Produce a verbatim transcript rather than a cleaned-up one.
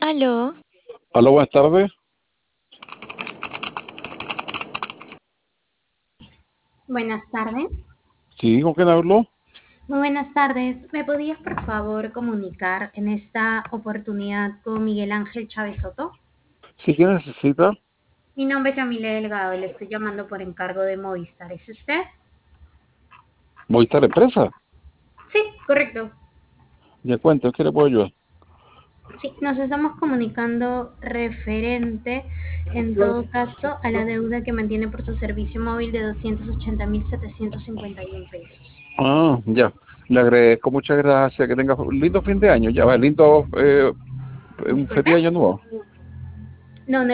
Aló, Hola, buenas tardes. Buenas tardes. Sí, ¿con quién hablo? Muy buenas tardes. ¿Me podías, por favor, comunicar en esta oportunidad con Miguel Ángel Chávez Soto? Sí, ¿qué necesita? Mi nombre es Yamile Delgado, le estoy llamando por encargo de Movistar. ¿Es usted? Movistar Empresa. Sí, correcto. Ya cuento, ¿qué le puedo ayudar? Sí, nos estamos comunicando referente, en todo caso, a la deuda que mantiene por su servicio móvil de doscientos ochenta mil setecientos cincuenta y uno pesos. Ah, ya. Le agradezco, muchas gracias. Que tenga un lindo fin de año. Ya va, lindo, eh, un Disculpe. feliz año nuevo. No, no